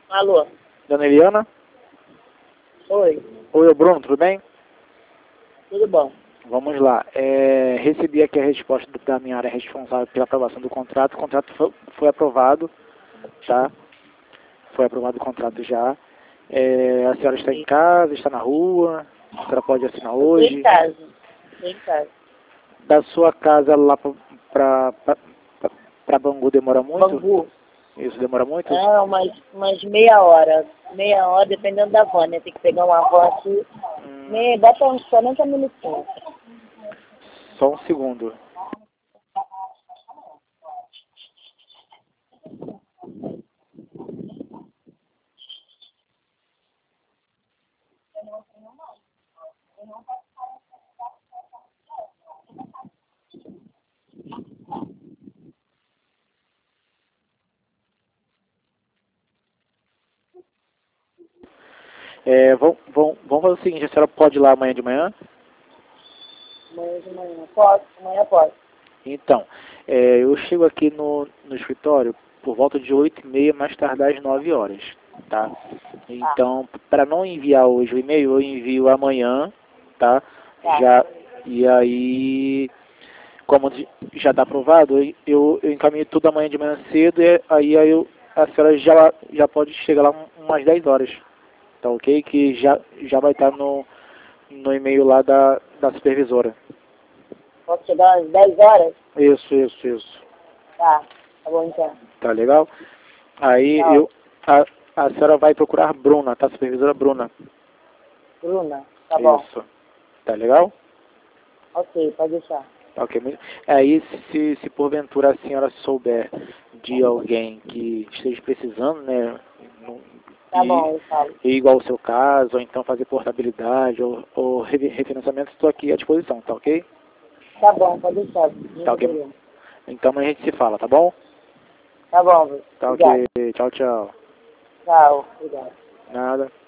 Alô? Dona Eliana? Oi, Oi, Bruno, tudo bem? tudo bom? Vamos lá. Recebi aqui a resposta da minha área responsável pela aprovação do contrato. O contrato foi aprovado, tá? Foi aprovado o contrato já. A senhora está em casa, está na rua? A senhora pode assinar Eu tô em hoje? casa. Tô em casa. Da sua casa lá pra Bangu demora muito? Bangu? Isso demora muito? Ah, umas meia hora. Meia hora, dependendo da van, né? Tem que pegar uma van aqui. Bota uns 40 minutinhos. Só um segundo. Vamos fazer o seguinte, a senhora pode ir lá amanhã de manhã? Amanhã de manhã. Posso? Amanhã posso. Então, eu chego aqui no escritório por volta de 8h30, mais tardar às 9 horas, tá? Então, para não enviar hoje o e-mail, eu envio amanhã, tá? Tá. Já, e aí, como já está aprovado, eu encaminho tudo amanhã de manhã cedo e a senhora já pode chegar lá umas 10 horas, tá ok? Que já vai estar no e-mail lá da supervisora. Posso chegar às 10 horas? Isso. Tá. Tá bom então. Tá legal? Aí Tá. a senhora vai procurar Bruna, tá? Supervisora Bruna. Bruna? Tá bom. Isso. Tá legal? Ok, pode deixar. Tá ok. Aí se porventura a senhora souber de alguém que esteja precisando, né? Tá bom, eu falo. Igual o seu caso, ou então fazer portabilidade ou refinanciamento, estou aqui à disposição, tá ok? Tá bom, pode deixar. Tá ok. Então a gente se fala, tá bom? Tá bom, Tá obrigado. ok. Tchau. Tchau, obrigado. Nada.